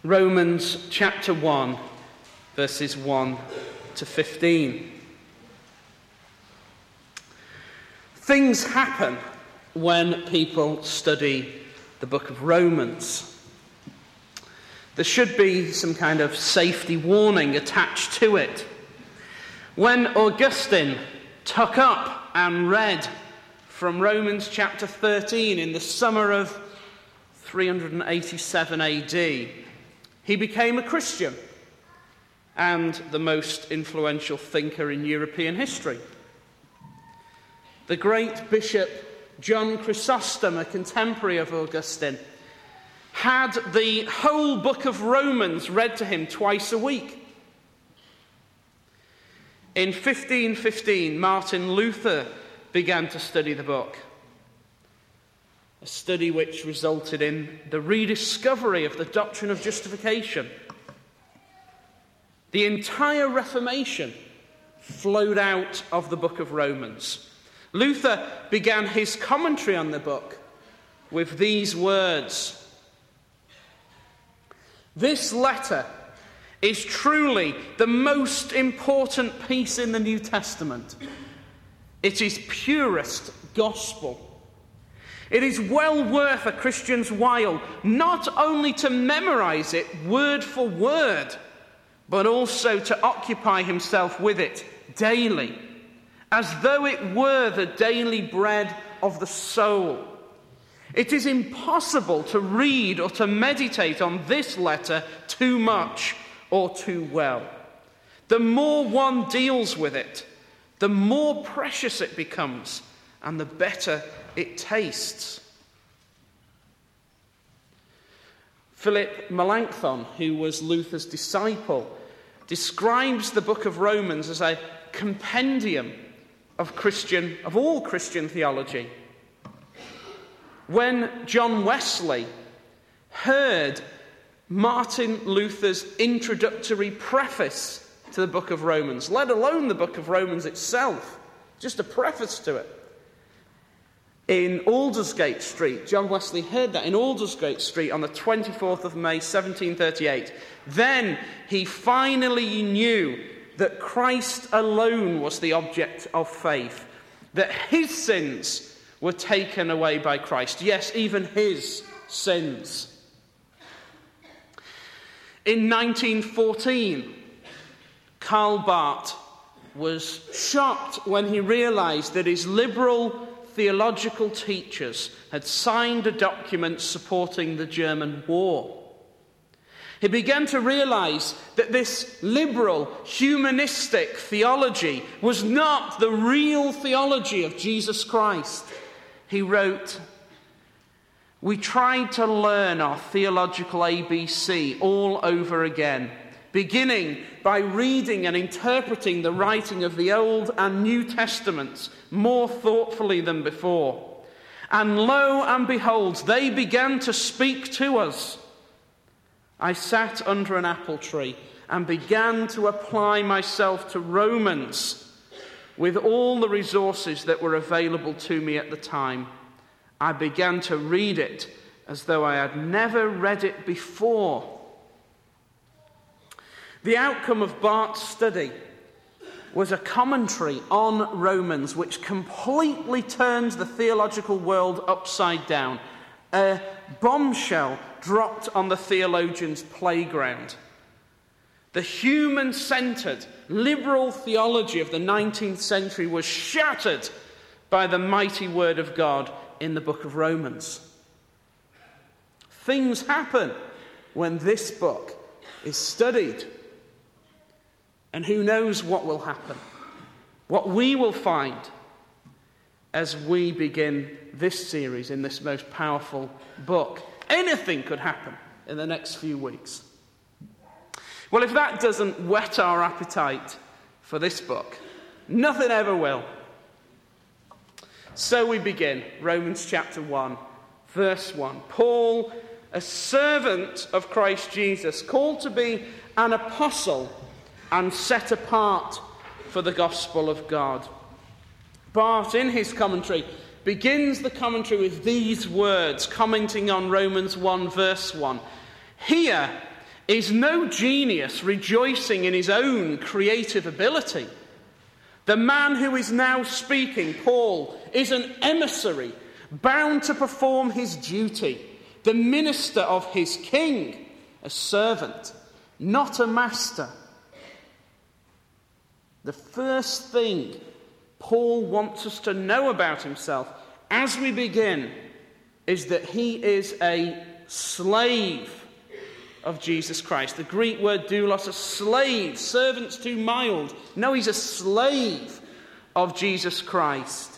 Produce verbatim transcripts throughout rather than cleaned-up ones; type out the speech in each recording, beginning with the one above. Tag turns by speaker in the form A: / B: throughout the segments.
A: Romans chapter one, verses one to fifteen. Things happen when people study the book of Romans. There should be some kind of safety warning attached to it. When Augustine took up and read from Romans chapter thirteen in the summer of three hundred eighty-seven A D, he became a Christian and the most influential thinker in European history. The great Bishop John Chrysostom, a contemporary of Augustine, had the whole book of Romans read to him twice a week. In fifteen fifteen, Martin Luther began to study the book, a study which resulted in the rediscovery of the doctrine of justification. The entire Reformation flowed out of the book of Romans. Luther began his commentary on the book with these words: "This letter is truly the most important piece in the New Testament. It is purest gospel. It is well worth a Christian's while not only to memorize it word for word, but also to occupy himself with it daily, as though it were the daily bread of the soul. It is impossible to read or to meditate on this letter too much or too well. The more one deals with it, the more precious it becomes, and the better it tastes." Philip Melanchthon, who was Luther's disciple, describes the book of Romans as a compendium of Christian, of all Christian theology. When John Wesley heard Martin Luther's introductory preface to the book of Romans, let alone the book of Romans itself, just a preface to it, in Aldersgate Street, John Wesley heard that in Aldersgate Street on the twenty-fourth of May, seventeen thirty-eight. Then he finally knew that Christ alone was the object of faith, that his sins were taken away by Christ. Yes, even his sins. In nineteen fourteen, Karl Barth was shocked when he realized that his liberal theological teachers had signed a document supporting the German war. He began to realize that this liberal, humanistic theology was not the real theology of Jesus Christ. He wrote, "We tried to learn our theological A B C all over again, beginning by reading and interpreting the writing of the Old and New Testaments more thoughtfully than before. And lo and behold, they began to speak to us. I sat under an apple tree and began to apply myself to Romans with all the resources that were available to me at the time. I began to read it as though I had never read it before." The outcome of Barth's study was a commentary on Romans which completely turns the theological world upside down. A bombshell dropped on the theologian's playground. The human-centered, liberal theology of the nineteenth century was shattered by the mighty word of God in the book of Romans. Things happen when this book is studied. And who knows what will happen, what we will find as we begin this series in this most powerful book. Anything could happen in the next few weeks. Well, if that doesn't whet our appetite for this book, nothing ever will. So we begin, Romans chapter one, verse one. Paul, a servant of Christ Jesus, called to be an apostle and set apart for the gospel of God. Barth, in his commentary, begins the commentary with these words, commenting on Romans one, verse one. "Here is no genius rejoicing in his own creative ability. The man who is now speaking, Paul, is an emissary bound to perform his duty, the minister of his king, a servant, not a master. The first thing Paul wants us to know about himself as we begin is that he is a slave of Jesus Christ. The Greek word doulos, a slave. Servant's too mild. No, he's a slave of Jesus Christ.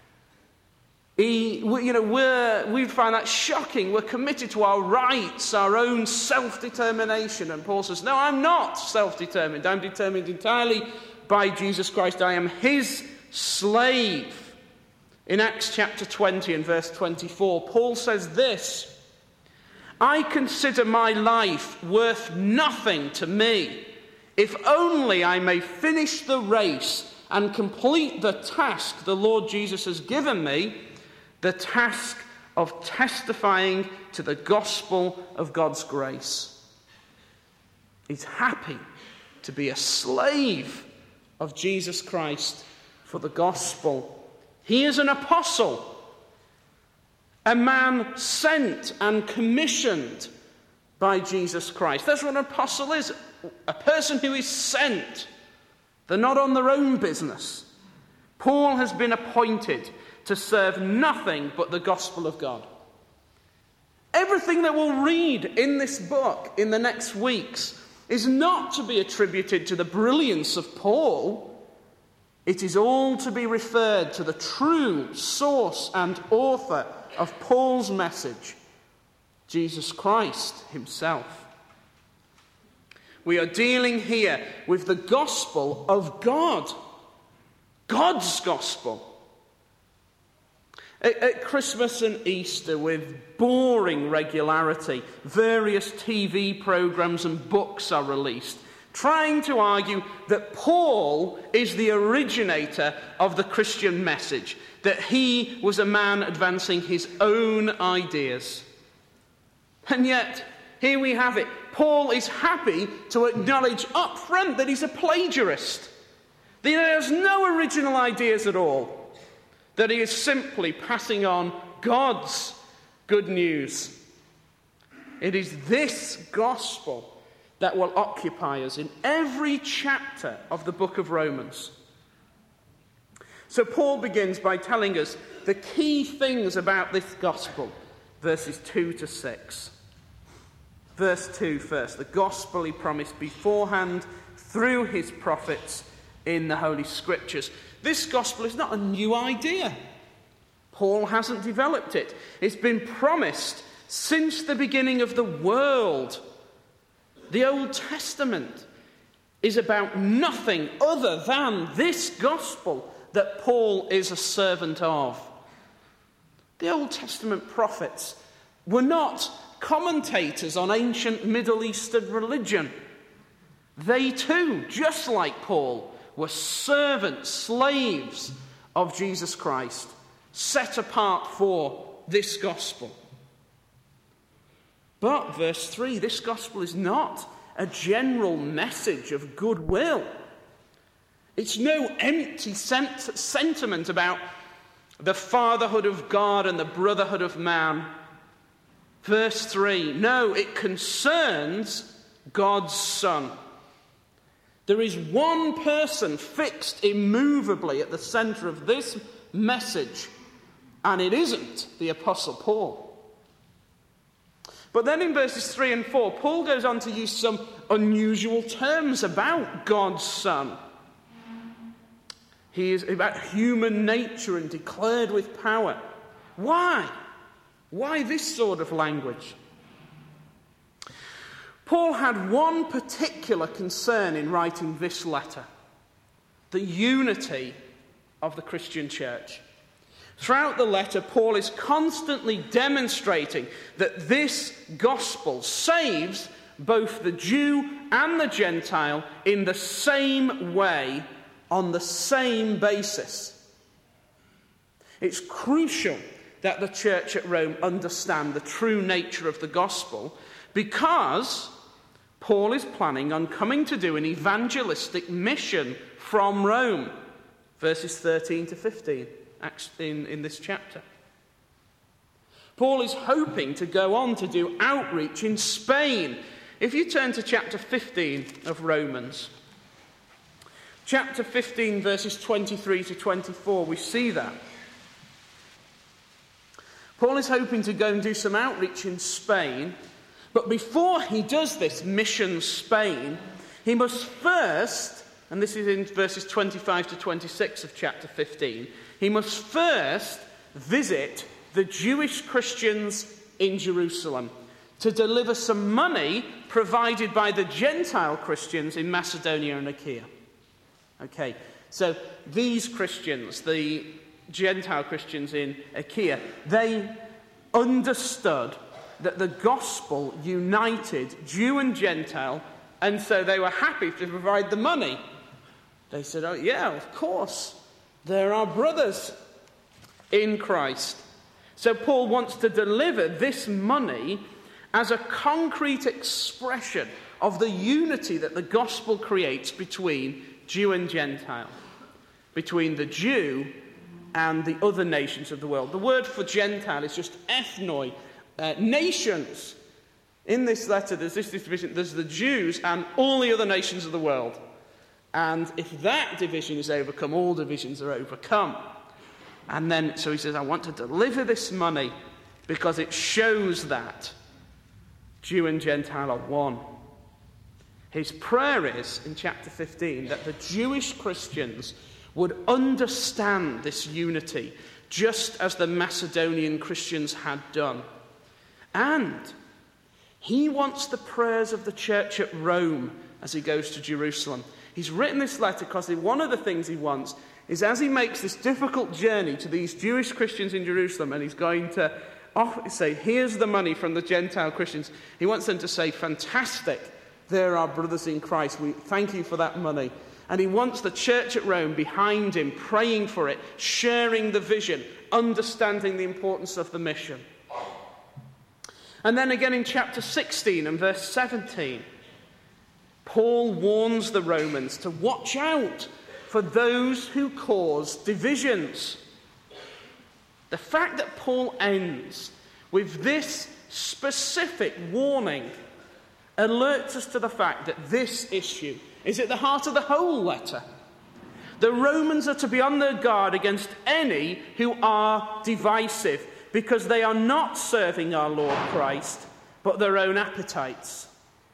A: He, you know, we're, we find that shocking. We're committed to our rights, our own self-determination. And Paul says, no, I'm not self-determined. I'm determined entirely by Jesus Christ. I am his slave. In Acts chapter twenty and verse twenty-four, Paul says this, I consider my life worth nothing to me, if only I may finish the race and complete the task the Lord Jesus has given me, the task of testifying to the gospel of God's grace. He's happy to be a slave of Jesus Christ for the gospel. He is an apostle, a man sent and commissioned by Jesus Christ. That's what an apostle is, a person who is sent. They're not on their own business. Paul has been appointed to serve nothing but the gospel of God. Everything that we'll read in this book in the next weeks is not to be attributed to the brilliance of Paul. It is all to be referred to the true source and author of Paul's message, Jesus Christ himself. We are dealing here with the gospel of God, God's gospel. At, at Christmas and Easter, with boring regularity, various T V programs and books are released, trying to argue that Paul is the originator of the Christian message, that he was a man advancing his own ideas. And yet, here we have it. Paul is happy to acknowledge up front that he's a plagiarist, that he has no original ideas at all, that he is simply passing on God's good news. It is this gospel that will occupy us in every chapter of the book of Romans. So Paul begins by telling us the key things about this gospel, verses two to six. Verse two first, the gospel he promised beforehand through his prophets in the Holy Scriptures. This gospel is not a new idea. Paul hasn't developed it. It's been promised since the beginning of the world. The Old Testament is about nothing other than this gospel that Paul is a servant of. The Old Testament prophets were not commentators on ancient Middle Eastern religion. They too, just like Paul, were servants, slaves of Jesus Christ, set apart for this gospel. But, verse three, this gospel is not a general message of goodwill. It's no empty sent- sentiment about the fatherhood of God and the brotherhood of man. Verse three, no, it concerns God's Son. There is one person fixed immovably at the centre of this message, and it isn't the Apostle Paul. But then in verses three and four, Paul goes on to use some unusual terms about God's Son. He is about human nature and declared with power. Why? Why this sort of language? Paul had one particular concern in writing this letter: the unity of the Christian church. Throughout the letter, Paul is constantly demonstrating that this gospel saves both the Jew and the Gentile in the same way, on the same basis. It's crucial that the church at Rome understand the true nature of the gospel, because Paul is planning on coming to do an evangelistic mission from Rome, verses thirteen to fifteen in, in this chapter. Paul is hoping to go on to do outreach in Spain. If you turn to chapter fifteen of Romans, chapter fifteen, verses twenty-three to twenty-four, we see that. Paul is hoping to go and do some outreach in Spain, but before he does this mission Spain, he must first, and this is in verses twenty-five to twenty-six of chapter fifteen, he must first visit the Jewish Christians in Jerusalem to deliver some money provided by the Gentile Christians in Macedonia and Achaia. Okay, so these Christians, the Gentile Christians in Achaia, they understood that the gospel united Jew and Gentile, and so they were happy to provide the money. They said, oh yeah, of course, they're our brothers in Christ. So Paul wants to deliver this money as a concrete expression of the unity that the gospel creates between Jew and Gentile, between the Jew and the other nations of the world. The word for Gentile is just ethnoi, uh, nations. In this letter, there's this division. There's the Jews and all the other nations of the world. And if that division is overcome, all divisions are overcome. And then, so he says, I want to deliver this money because it shows that Jew and Gentile are one. His prayer is, in chapter fifteen, that the Jewish Christians would understand this unity, just as the Macedonian Christians had done. And he wants the prayers of the church at Rome as he goes to Jerusalem. He's written this letter because one of the things he wants is, as he makes this difficult journey to these Jewish Christians in Jerusalem, and he's going to offer, say, here's the money from the Gentile Christians, he wants them to say, fantastic, they're our brothers in Christ, we thank you for that money. And he wants the church at Rome behind him, praying for it, sharing the vision, understanding the importance of the mission. And then again in chapter sixteen and verse seventeen, Paul warns the Romans to watch out for those who cause divisions. The fact that Paul ends with this specific warning alerts us to the fact that this issue is at the heart of the whole letter. The Romans are to be on their guard against any who are divisive, because they are not serving our Lord Christ, but their own appetites.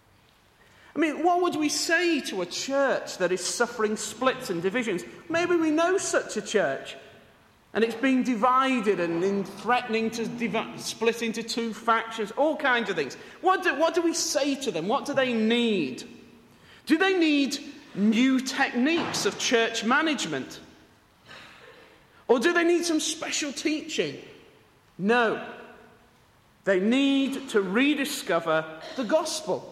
A: I mean, what would we say to a church that is suffering splits and divisions? Maybe we know such a church, and it's being divided and in threatening to div- split into two factions, all kinds of things. What do, what do we say to them? What do they need? Do they need new techniques of church management? Or do they need some special teaching? No. They need to rediscover the gospel.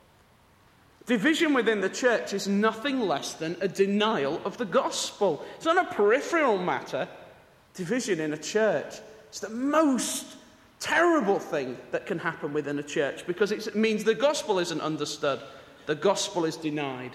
A: Division within the church is nothing less than a denial of the gospel. It's not a peripheral matter. Division in a church is the most terrible thing that can happen within a church, because it means the gospel isn't understood. The gospel is denied.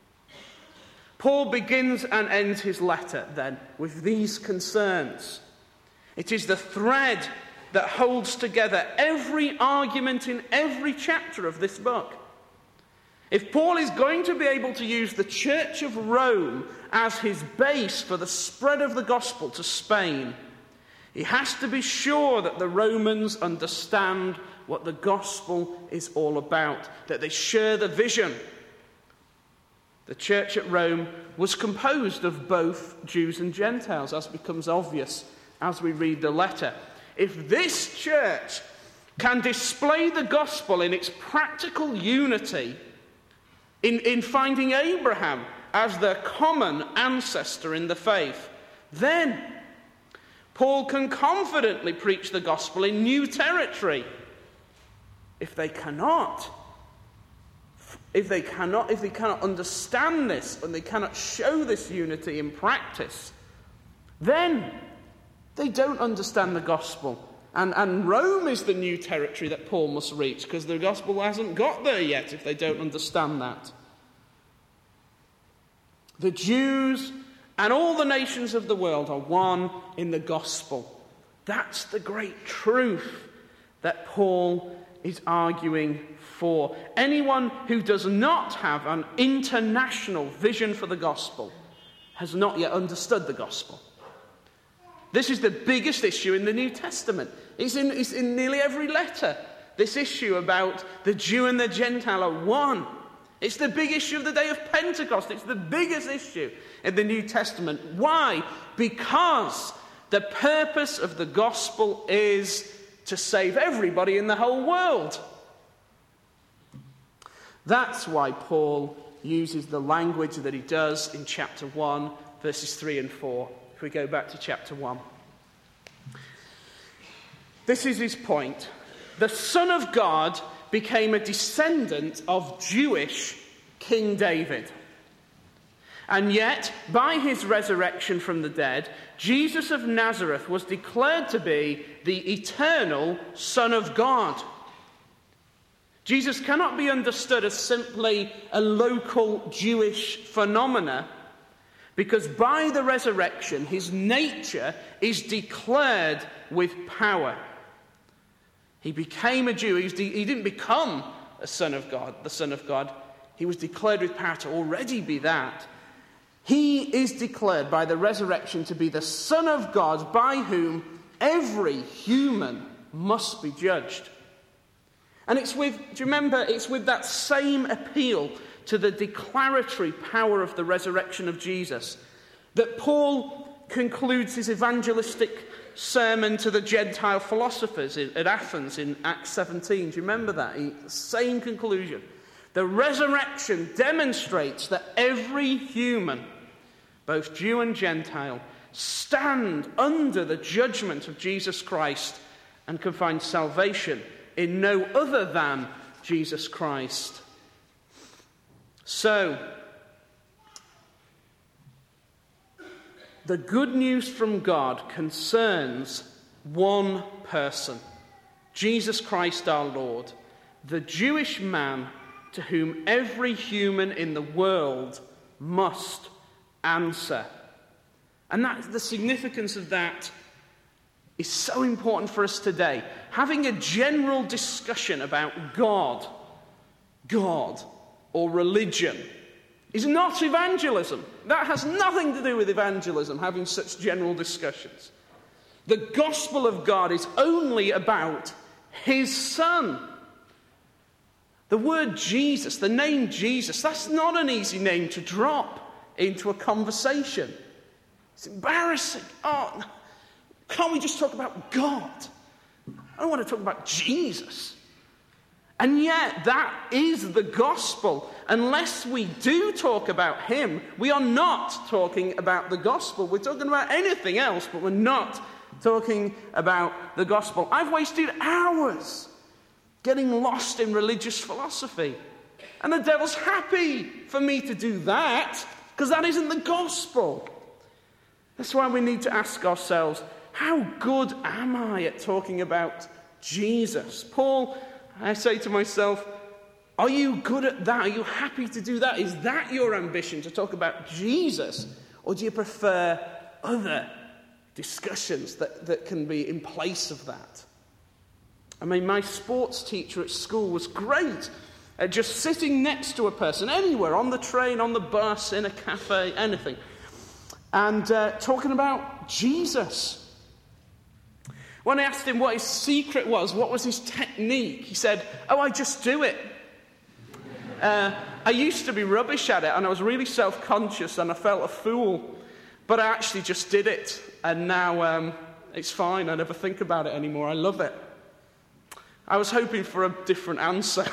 A: Paul begins and ends his letter then with these concerns. It is the thread that holds together every argument in every chapter of this book. If Paul is going to be able to use the Church of Rome as his base for the spread of the gospel to Spain, he has to be sure that the Romans understand what the gospel is all about, that they share the vision. The church at Rome was composed of both Jews and Gentiles, as becomes obvious as we read the letter. If this church can display the gospel in its practical unity, in, in finding Abraham as their common ancestor in the faith, then Paul can confidently preach the gospel in new territory. If they cannot, if they cannot, if they cannot understand this, and they cannot show this unity in practice, then they don't understand the gospel, And, and Rome is the new territory that Paul must reach, because the gospel hasn't got there yet if they don't understand that. The Jews and all the nations of the world are one in the gospel. That's the great truth that Paul is arguing for. Anyone who does not have an international vision for the gospel has not yet understood the gospel. This is the biggest issue in the New Testament. It's in, it's in nearly every letter. This issue about the Jew and the Gentile are one. It's the big issue of the day of Pentecost. It's the biggest issue in the New Testament. Why? Because the purpose of the gospel is to save everybody in the whole world. That's why Paul uses the language that he does in chapter one, verses three and four. If we go back to chapter one. This is his point. The Son of God became a descendant of Jewish King David. And yet, by his resurrection from the dead, Jesus of Nazareth was declared to be the eternal Son of God. Jesus cannot be understood as simply a local Jewish phenomena, because by the resurrection, his nature is declared with power. He became a Jew. He, was de- he didn't become a son of God, the Son of God. He was declared with power to already be that. He is declared by the resurrection to be the Son of God, by whom every human must be judged. And it's with, do you remember, it's with that same appeal to the declaratory power of the resurrection of Jesus that Paul concludes his evangelistic sermon to the Gentile philosophers at Athens in Acts seventeen. Do you remember that? He, same conclusion. The resurrection demonstrates that every human, both Jew and Gentile, stand under the judgment of Jesus Christ and can find salvation in no other than Jesus Christ. So, the good news from God concerns one person, Jesus Christ our Lord, the Jewish man to whom every human in the world must answer. And that, the significance of that is so important for us today. Having a general discussion about God, God, or religion is not evangelism. That has nothing to do with evangelism, having such general discussions. The gospel of God is only about his Son. The word Jesus, the name Jesus, that's not an easy name to drop into a conversation. It's embarrassing. Oh, can't we just talk about God? I don't want to talk about Jesus. And yet, that is the gospel. Unless we do talk about him, we are not talking about the gospel. We're talking about anything else, but we're not talking about the gospel. I've wasted hours getting lost in religious philosophy. And the devil's happy for me to do that, because that isn't the gospel. That's why we need to ask ourselves, how good am I at talking about Jesus? Paul, I say to myself, are you good at that? Are you happy to do that? Is that your ambition, to talk about Jesus? Or do you prefer other discussions that, that can be in place of that? I mean, my sports teacher at school was great at just sitting next to a person, anywhere, on the train, on the bus, in a cafe, anything, and uh, talking about Jesus. When I asked him what his secret was, what was his technique, he said, oh, I just do it. Uh, I used to be rubbish at it, and I was really self-conscious, and I felt a fool. But I actually just did it, and now um, it's fine. I never think about it anymore. I love it. I was hoping for a different answer.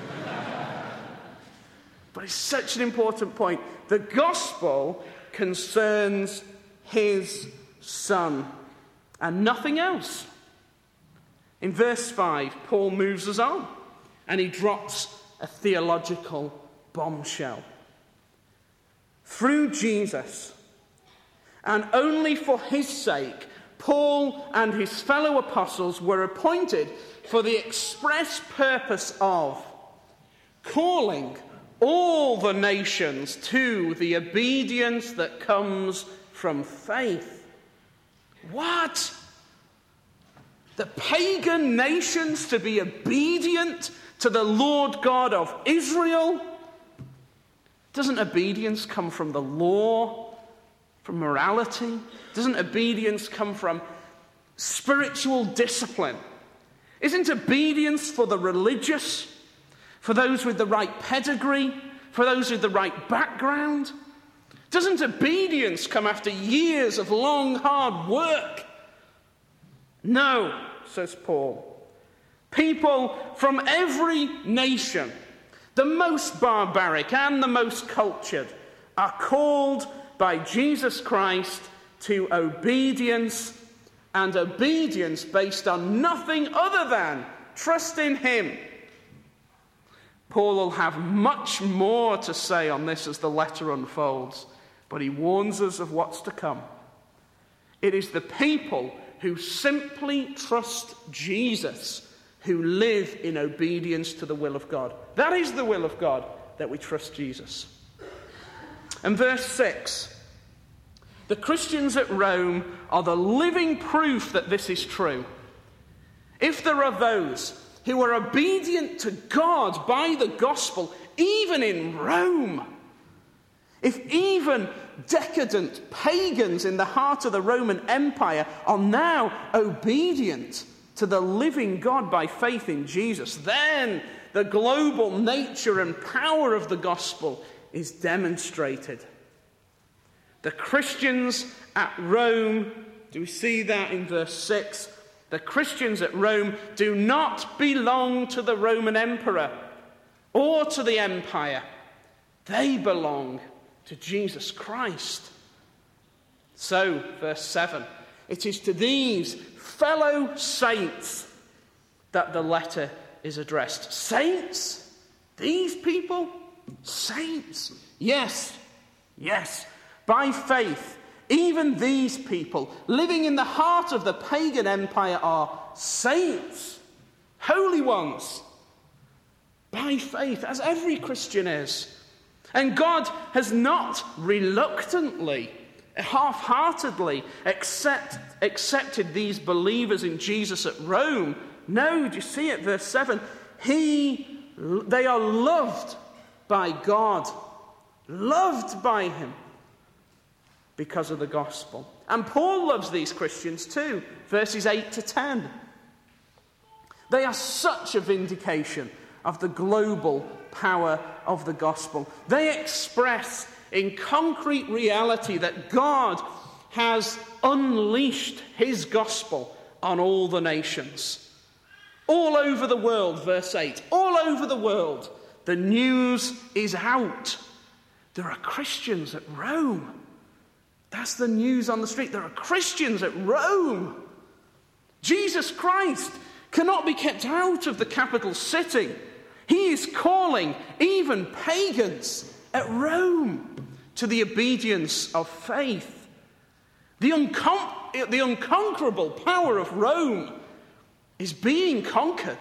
A: But it's such an important point. The gospel concerns his Son and nothing else. In verse five, Paul moves us on, and he drops a theological bombshell. Through Jesus, and only for his sake, Paul and his fellow apostles were appointed for the express purpose of calling all the nations to the obedience that comes from faith. What? The pagan nations to be obedient to the Lord God of Israel? Doesn't obedience come from the law, from morality? Doesn't obedience come from spiritual discipline? Isn't obedience for the religious, for those with the right pedigree, for those with the right background? Doesn't obedience come after years of long, hard work? No, says Paul. People from every nation, the most barbaric and the most cultured, are called by Jesus Christ to obedience, and obedience based on nothing other than trust in him. Paul will have much more to say on this as the letter unfolds, but he warns us of what's to come. It is the people who simply trust Jesus who live in obedience to the will of God. That is the will of God, that we trust Jesus. And verse six, the Christians at Rome are the living proof that this is true. If there are those who are obedient to God by the gospel, even in Rome, if even decadent pagans in the heart of the Roman Empire are now obedient to the living God by faith in Jesus, then the global nature and power of the gospel is demonstrated. The Christians at Rome, do we see that in verse six? The Christians at Rome do not belong to the Roman emperor or to the empire. They belong to Jesus Christ. So, verse seven, it is to these fellow saints that the letter is addressed. Saints? These people? Saints? Yes, yes. By faith, even these people living in the heart of the pagan empire are saints, holy ones. By faith, as every Christian is. And God has not reluctantly, half-heartedly accept, accepted these believers in Jesus at Rome. No, do you see it? Verse seven. He, they are loved by God, loved by him because of the gospel. And Paul loves these Christians too. Verses eight to ten. They are such a vindication of the global power of the gospel. They express in concrete reality that God has unleashed his gospel on all the nations. All over the world, verse eight, all over the world, the news is out. There are Christians at Rome. That's the news on the street. There are Christians at Rome. Jesus Christ cannot be kept out of the capital city. He is calling even pagans at Rome to the obedience of faith. The, uncon- the unconquerable power of Rome is being conquered.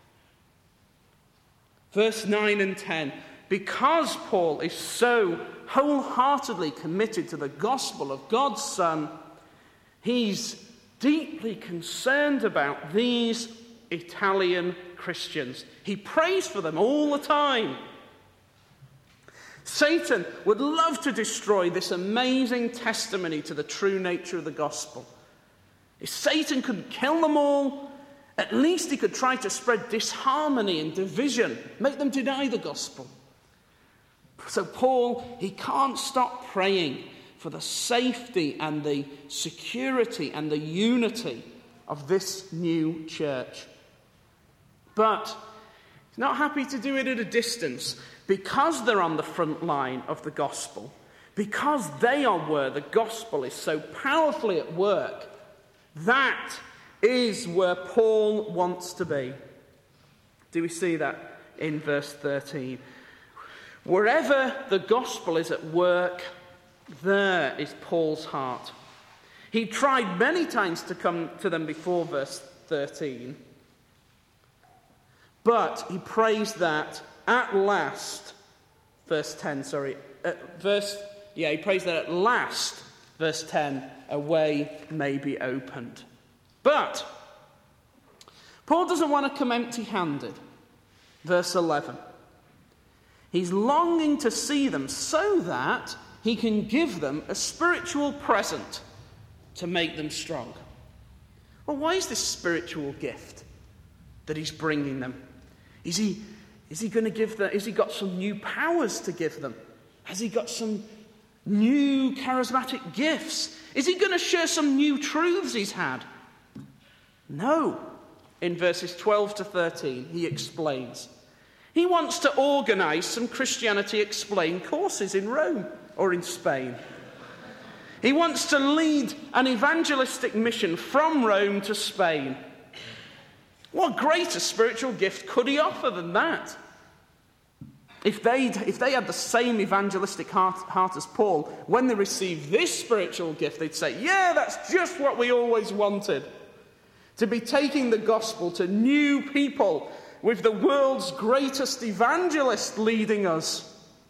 A: Verse nine and ten. Because Paul is so wholeheartedly committed to the gospel of God's Son, he's deeply concerned about these Italian Christians. He prays for them all the time. Satan would love to destroy this amazing testimony to the true nature of the gospel. If Satan couldn't kill them all, at least he could try to spread disharmony and division, make them deny the gospel. So Paul, he can't stop praying for the safety and the security and the unity of this new church. But he's not happy to do it at a distance because they're on the front line of the gospel, because they are where the gospel is so powerfully at work. That is where Paul wants to be. Do we see that in verse thirteen? Wherever the gospel is at work, there is Paul's heart. He tried many times to come to them before verse thirteen, but he prays that at last, verse ten, sorry, uh, verse, yeah, he prays that at last, verse ten, a way may be opened. But Paul doesn't want to come empty-handed. Verse eleven. He's longing to see them so that he can give them a spiritual present to make them strong. Well, why is this spiritual gift that he's bringing them? Is he, is he going to give them, has he got some new powers to give them? Has he got some new charismatic gifts? Is he going to share some new truths he's had? No. In verses twelve to thirteen, he explains. He wants to organise some Christianity Explained courses in Rome or in Spain. He wants to lead an evangelistic mission from Rome to Spain. What greater spiritual gift could he offer than that? If, they'd, if they had the same evangelistic heart, heart as Paul, when they received this spiritual gift, they'd say, yeah, that's just what we always wanted. To be taking the gospel to new people with the world's greatest evangelist leading us.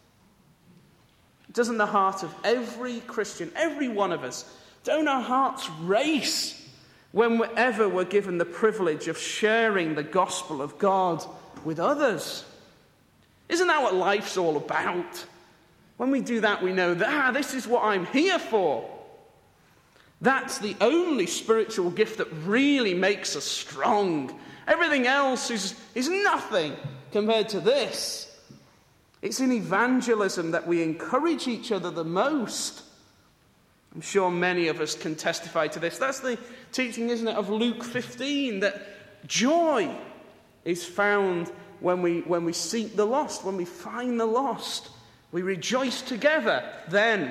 A: Doesn't the heart of every Christian, every one of us, don't our hearts race whenever we're given the privilege of sharing the gospel of God with others? Isn't that what life's all about? When we do that, we know that, ah, this is what I'm here for. That's the only spiritual gift that really makes us strong. Everything else is, is nothing compared to this. It's in evangelism that we encourage each other the most. I'm sure many of us can testify to this. That's the teaching, isn't it, of Luke fifteen, that joy is found when we, when we seek the lost, when we find the lost. We rejoice together then.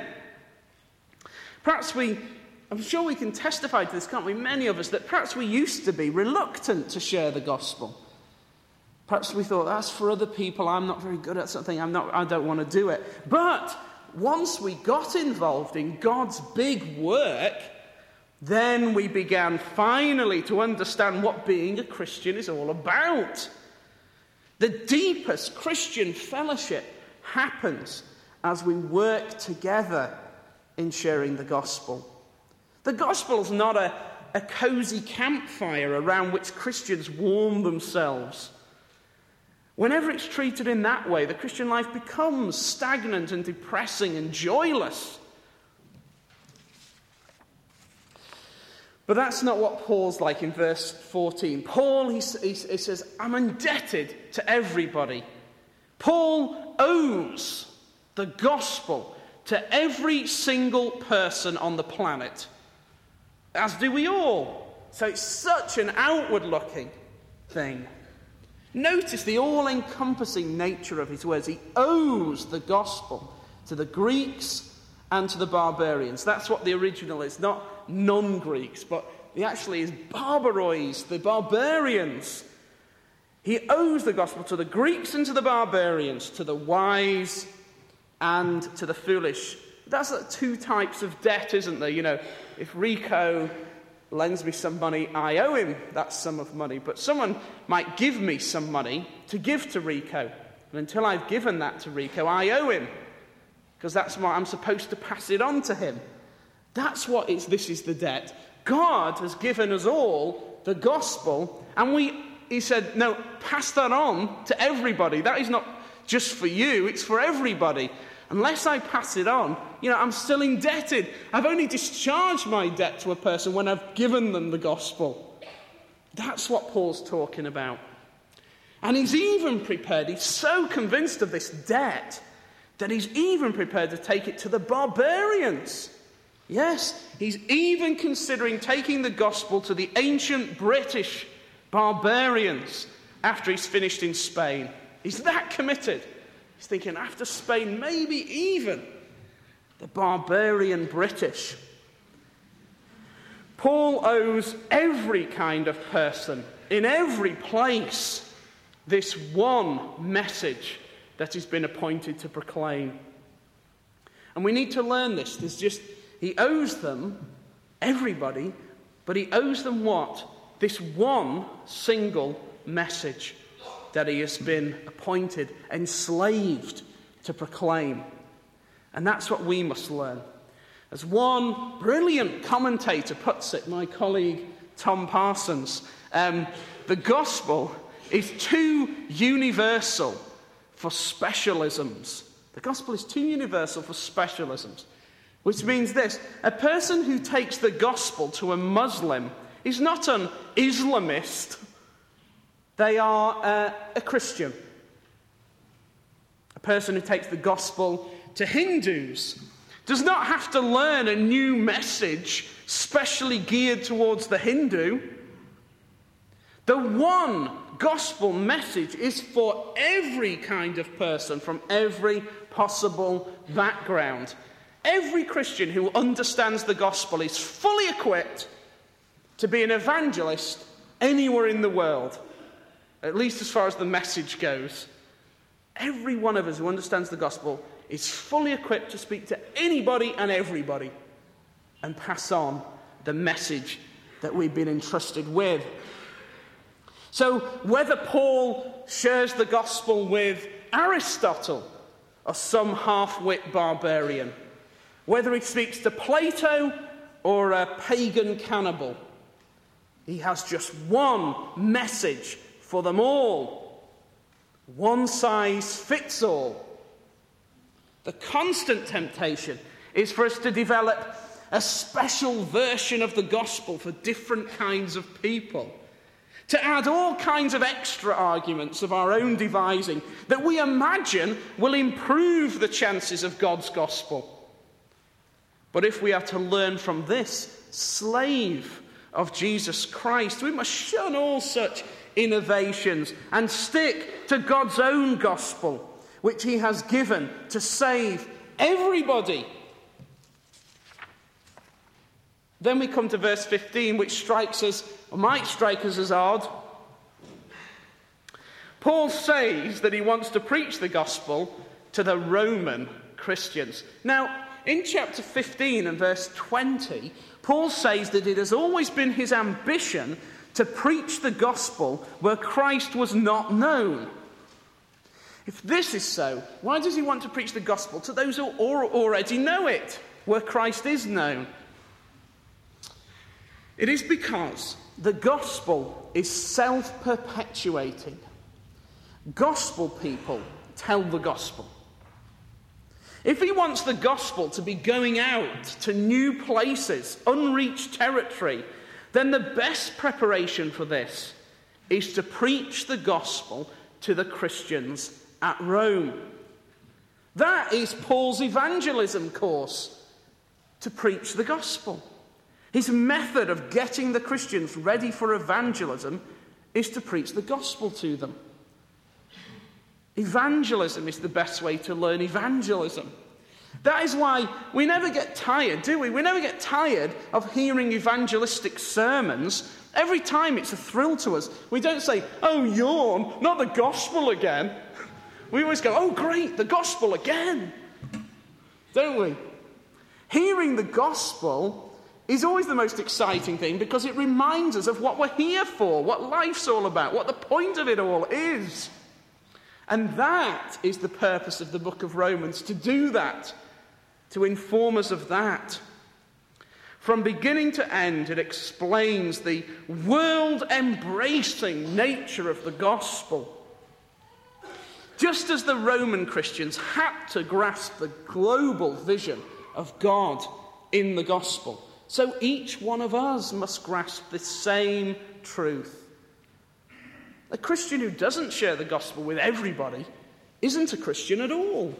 A: Perhaps we... I'm sure we can testify to this, can't we? Many of us, that perhaps we used to be reluctant to share the gospel. Perhaps we thought, that's for other people, I'm not very good at something, I'm not, I don't want to do it. But once we got involved in God's big work, then we began finally to understand what being a Christian is all about. The deepest Christian fellowship happens as we work together in sharing the gospel. The gospel is not a, a cozy campfire around which Christians warm themselves. Whenever it's treated in that way, the Christian life becomes stagnant and depressing and joyless. But that's not what Paul's like in verse fourteen. Paul, he, he, he says, I'm indebted to everybody. Paul owes the gospel to every single person on the planet. As do we all. So it's such an outward-looking thing. Notice the all-encompassing nature of his words. He owes the gospel to the Greeks and to the barbarians. That's what the original is, not non-Greeks, but it actually is barbarois, the barbarians. He owes the gospel to the Greeks and to the barbarians, to the wise and to the foolish. That's like two types of debt, isn't there? You know, if Rico lends me some money, I owe him that sum of money. But someone might give me some money to give to Rico. And until I've given that to Rico, I owe him. Because that's why I'm supposed to pass it on to him. That's what it's, this is the debt. God has given us all the gospel. And we, he said, no, pass that on to everybody. That is not just for you, it's for everybody. Unless I pass it on, you know, I'm still indebted. I've only discharged my debt to a person when I've given them the gospel. That's what Paul's talking about. And he's even prepared, he's so convinced of this debt, that he's even prepared to take it to the barbarians. Yes, he's even considering taking the gospel to the ancient British barbarians after he's finished in Spain. He's that committed. He's thinking, after Spain, maybe even the barbarian British. Paul owes every kind of person, in every place, this one message that he's been appointed to proclaim. And we need to learn this. There's just, he owes them everybody, but he owes them what? This one single message that he has been appointed, enslaved to proclaim. And that's what we must learn. As one brilliant commentator puts it, my colleague Tom Parsons, um, the gospel is too universal for specialisms. The gospel is too universal for specialisms. Which means this: a person who takes the gospel to a Muslim is not an Islamist. They are uh, a Christian. A person who takes the gospel to Hindus does not have to learn a new message specially geared towards the Hindu. The one gospel message is for every kind of person from every possible background. Every Christian who understands the gospel is fully equipped to be an evangelist anywhere in the world, at least as far as the message goes. Every one of us who understands the gospel is fully equipped to speak to anybody and everybody and pass on the message that we've been entrusted with. So whether Paul shares the gospel with Aristotle or some half-wit barbarian, whether he speaks to Plato or a pagan cannibal, he has just one message for them all. One size fits all. The constant temptation is for us to develop a special version of the gospel for different kinds of people. To add all kinds of extra arguments of our own devising that we imagine will improve the chances of God's gospel. But if we are to learn from this slave of Jesus Christ, we must shun all such innovations and stick to God's own gospel, which he has given to save everybody. Then we come to verse fifteen, which strikes us, or might strike us as odd. Paul says that he wants to preach the gospel to the Roman Christians. Now, in chapter fifteen and verse twenty, Paul says that it has always been his ambition to preach the gospel where Christ was not known. If this is so, why does he want to preach the gospel to those who already know it, where Christ is known? It is because the gospel is self-perpetuating. Gospel people tell the gospel. If he wants the gospel to be going out to new places, unreached territory, then the best preparation for this is to preach the gospel to the Christians at Rome. That is Paul's evangelism course, to preach the gospel. His method of getting the Christians ready for evangelism is to preach the gospel to them. Evangelism is the best way to learn evangelism. That is why we never get tired, do we? We never get tired of hearing evangelistic sermons. Every time it's a thrill to us. We don't say, oh, yawn, not the gospel again. We always go, oh, great, the gospel again. Don't we? Hearing the gospel is always the most exciting thing because it reminds us of what we're here for, what life's all about, what the point of it all is. And that is the purpose of the book of Romans, to do that, to inform us of that. From beginning to end, it explains the world-embracing nature of the gospel. Just as the Roman Christians had to grasp the global vision of God in the gospel, so each one of us must grasp the same truth. A Christian who doesn't share the gospel with everybody isn't a Christian at all.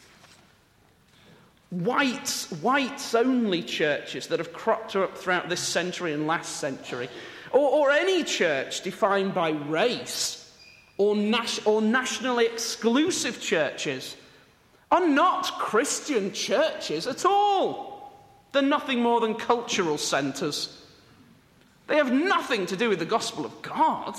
A: Whites, whites-only churches that have cropped up throughout this century and last century, or, or any church defined by race, or, nas- or nationally exclusive churches, are not Christian churches at all. They're nothing more than cultural centres. They have nothing to do with the gospel of God.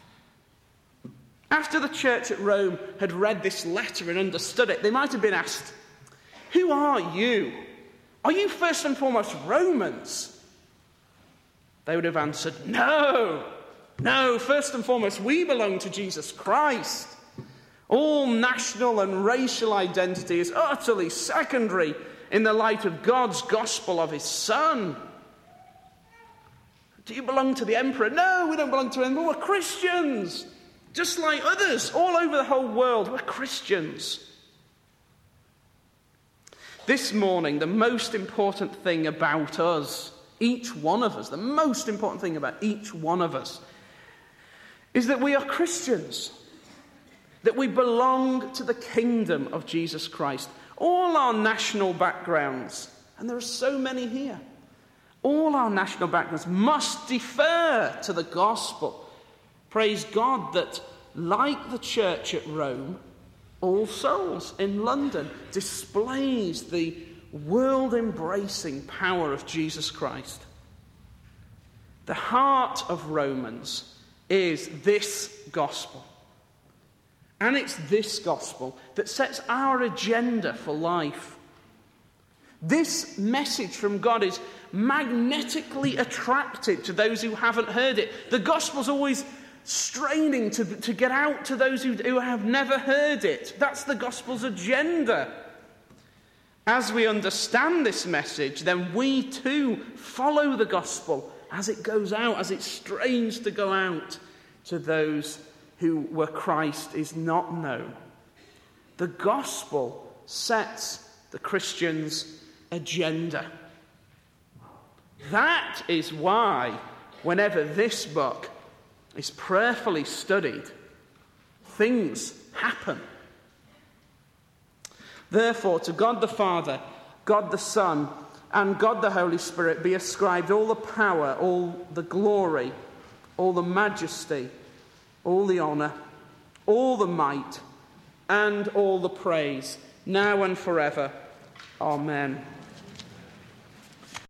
A: After the church at Rome had read this letter and understood it, they might have been asked, who are you? Are you first and foremost Romans? They would have answered, no, no, first and foremost, we belong to Jesus Christ. All national and racial identity is utterly secondary in the light of God's gospel of his Son. Do you belong to the emperor? No, we don't belong to him, but we're Christians. Just like others all over the whole world, we're Christians. This morning, the most important thing about us, each one of us, the most important thing about each one of us, is that we are Christians. That we belong to the kingdom of Jesus Christ. All our national backgrounds, and there are so many here, all our national backgrounds must defer to the gospel. Praise God that, like the church at Rome, All Souls in London displays the world-embracing power of Jesus Christ. The heart of Romans is this gospel. And it's this gospel that sets our agenda for life. This message from God is magnetically attractive to those who haven't heard it. The gospel's always straining to, to get out to those who, who have never heard it. That's the gospel's agenda. As we understand this message, then we too follow the gospel as it goes out, as it strains to go out to those who where Christ is not known. The gospel sets the Christian's agenda. That is why, whenever this book is prayerfully studied, things happen. Therefore, to God the Father, God the Son, and God the Holy Spirit be ascribed all the power, all the glory, all the majesty, all the honour, all the might, and all the praise, now and forever. Amen.